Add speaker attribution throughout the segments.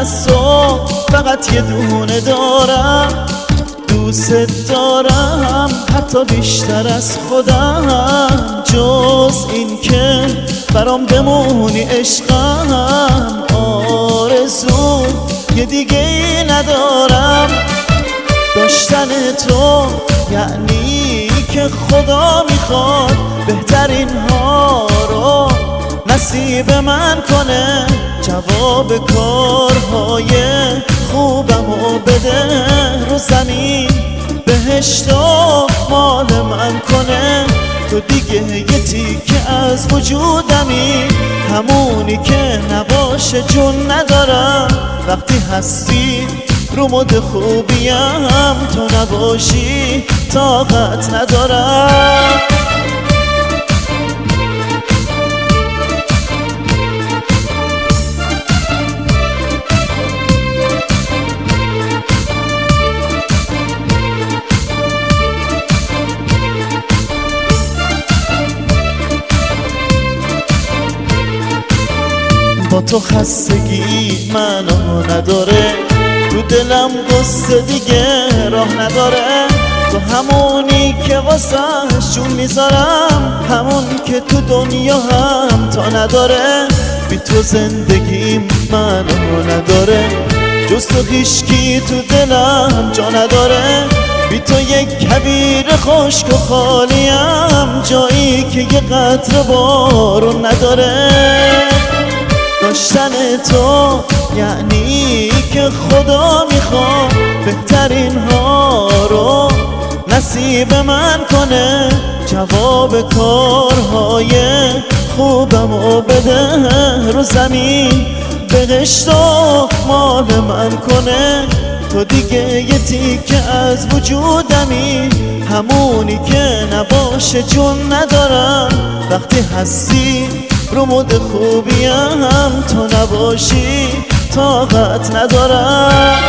Speaker 1: از تو فقط یه دونه دارم، دوست دارم حتی بیشتر از خودم. جز این که برام بمونی عشقم، آرزو یه دیگه ای ندارم. داشتن تو یعنی که خدا میخواد بهترین ها رو نصیب من کنه. جواب کارهای خوبمو بده رو زمین، بهشتو مال من کنه. تو دیگه یه تیکه از وجودمی، همونی که نباشه جون ندارم. وقتی هستی رو مد خوبیم، تو نباشی طاقت ندارم. با تو خستگی منو نداره، تو دلم قصه دیگه راه نداره. تو همونی که واسهش جون میذارم، همون که تو دنیا هم تا نداره. بی تو زندگیم منو نداره، جز تو هیچکی تو دلم جا نداره. بی تو یک کویر خشک و خالیم، جایی که یه قطره بارون نداره. داشتن تو یعنی که خدا میخواد بهترین ها رو نصیب من کنه. جواب کارهای خوبمو بده رو زمین، بهشتو مال من کنه. تو دیگه یه تیکه از وجودمی، همونی که نباشه جون ندارم. وقتی هستی رو مد خوبیم، تو نباشی طاقت ندارم.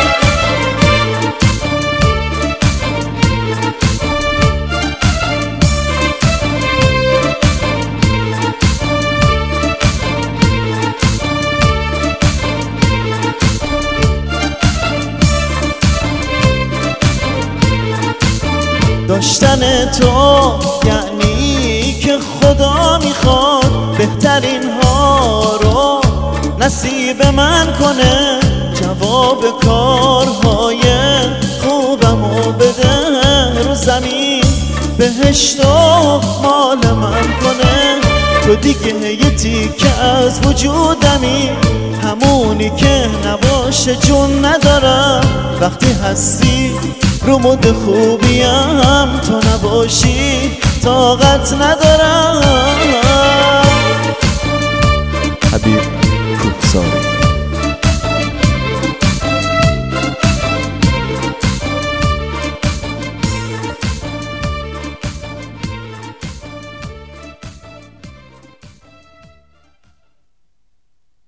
Speaker 1: داشتن تو یعنی که خدا میخواد بهترین ها رو نصیب من کنه. جواب کارهای خوبمو بده رو زمین، بهشتو مال من کنه. تو دیگه یه تیکه از وجودمی، همونی که نباشه جون ندارم. وقتی هستی رو مد خوبیم، تو نباشی طاقت ندارم.